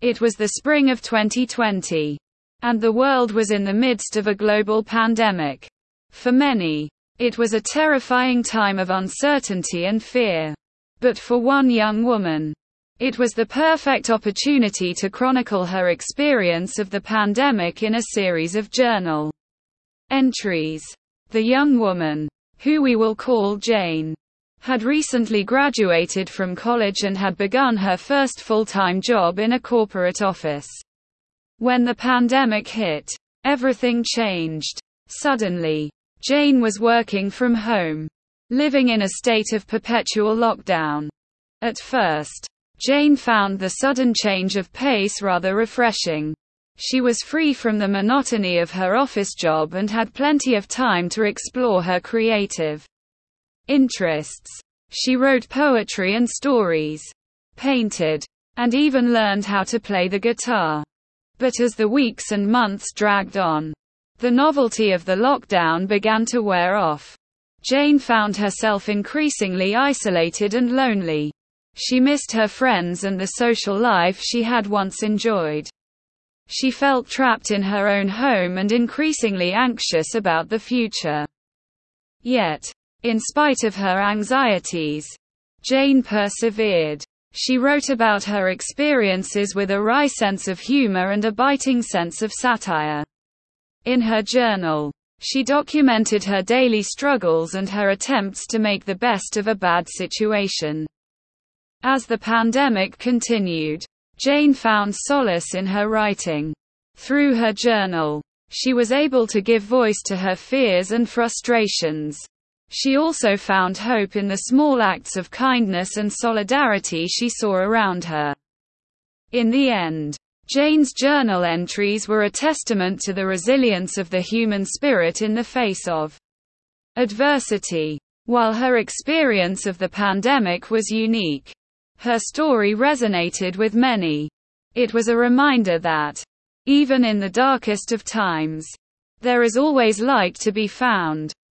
It was the spring of 2020. And the world was in the midst of a global pandemic. For many, it was a terrifying time of uncertainty and fear. But for one young woman, it was the perfect opportunity to chronicle her experience of the pandemic in a series of journal entries. The young woman, who we will call Jane, had recently graduated from college and had begun her first full-time job in a corporate office. When the pandemic hit, everything changed. Suddenly, Jane was working from home, living in a state of perpetual lockdown. At first, Jane found the sudden change of pace rather refreshing. She was free from the monotony of her office job and had plenty of time to explore her creative interests. She wrote poetry and stories, painted, and even learned how to play the guitar. But as the weeks and months dragged on, the novelty of the lockdown began to wear off. Jane found herself increasingly isolated and lonely. She missed her friends and the social life she had once enjoyed. She felt trapped in her own home and increasingly anxious about the future. Yet, in spite of her anxieties, Jane persevered. She wrote about her experiences with a wry sense of humor and a biting sense of satire. In her journal, she documented her daily struggles and her attempts to make the best of a bad situation. As the pandemic continued, Jane found solace in her writing. Through her journal, she was able to give voice to her fears and frustrations. She also found hope in the small acts of kindness and solidarity she saw around her. In the end, Jane's journal entries were a testament to the resilience of the human spirit in the face of adversity. While her experience of the pandemic was unique, her story resonated with many. It was a reminder that, even in the darkest of times, there is always light to be found.